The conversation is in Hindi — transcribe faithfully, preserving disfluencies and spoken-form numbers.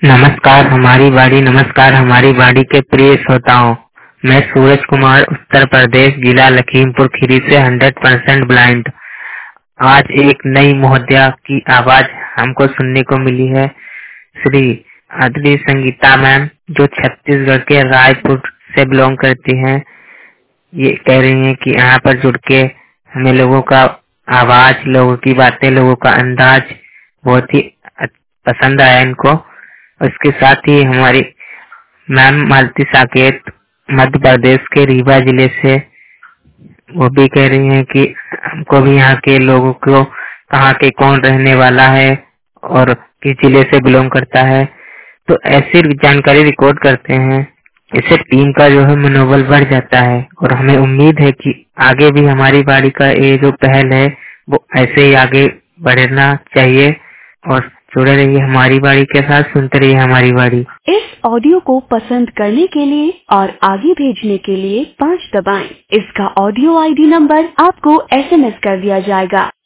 नमस्कार हमारी बाड़ी नमस्कार हमारी बाड़ी के प्रिय श्रोताओं, मैं सूरज कुमार उत्तर प्रदेश जिला लखीमपुर खीरी से हंड्रेड परसेंट ब्लाइंड। आज एक नई महोदया की आवाज हमको सुनने को मिली है। श्री आदरणीय संगीता मैम, जो छत्तीसगढ़ के रायपुर से बिलोंग करती हैं, ये कह रही हैं कि यहाँ पर जुड़ के हमें लोगों का आवाज, लोगों की बातें, लोगों का अंदाज बहुत ही पसंद आया इनको। उसके साथ ही हमारी मैम मालती साकेत मध्य प्रदेश के रीवा जिले से, वो भी कह रही हैं कि हमको भी यहाँ के लोगों को, कहाँ के कौन रहने वाला है और किस जिले से बिलोंग करता है, तो ऐसी जानकारी रिकॉर्ड करते हैं। इससे टीम का जो है मनोबल बढ़ जाता है और हमें उम्मीद है कि आगे भी हमारी बाड़ी का ये जो पहल है वो ऐसे ही आगे बढ़ना चाहिए। और जुड़े रहिए हमारी बाड़ी के साथ, सुनते रहिए हमारी बाड़ी। इस ऑडियो को पसंद करने के लिए और आगे भेजने के लिए पाँच दबाएं। इसका ऑडियो आईडी नंबर आपको एसएमएस कर दिया जाएगा।